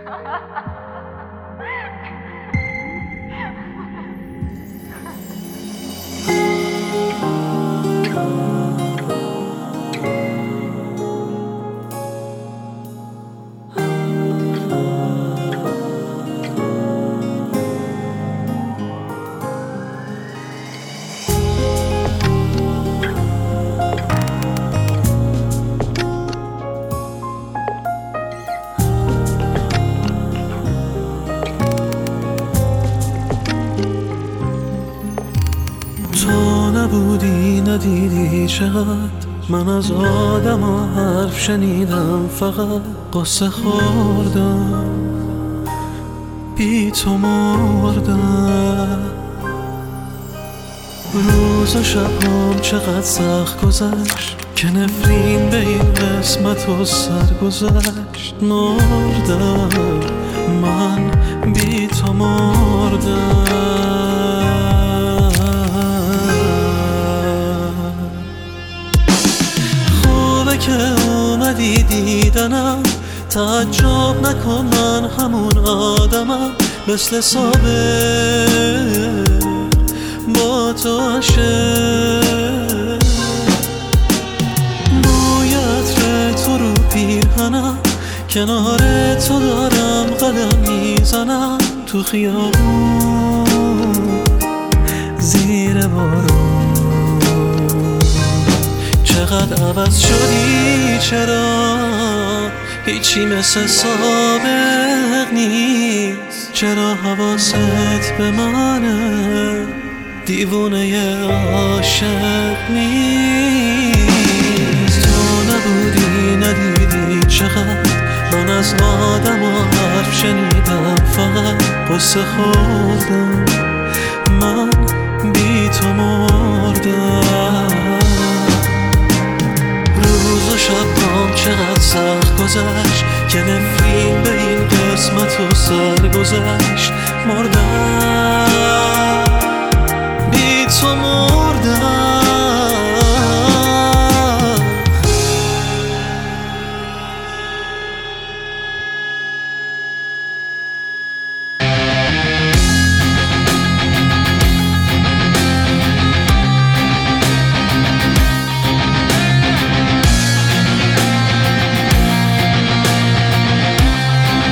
تو نبودی ندیدی چقدر من از آدم ها حرف شنیدم، فقط قصه خوردم، بی تو مردم. روز و شبام چقدر سخت گذشت که نفرین به این قسمت و سر گذشت. مردم من، بی تو مردم. که اومدی دیدنم، تعجب نکن من همون آدمم، مثل صابر با تو عاشق. بوی عطر تو رو پیرهنم، کنار تو دارم قدم میزنم، تو خیابون زیر بارون. چقدر عوض شدی، چرا هیچی مثل سابق نیست؟ چرا حواست به منه، دیوونه عاشق نیست؟ تو نبودی ندیدی چقدر من از آدم و حرف شنیدم، فقط قصه خوردم، من بی تو مردم. روز و شبام چقدر سخت گذشت که نفرین به این قسمت و سر گذشت. مردم بی تو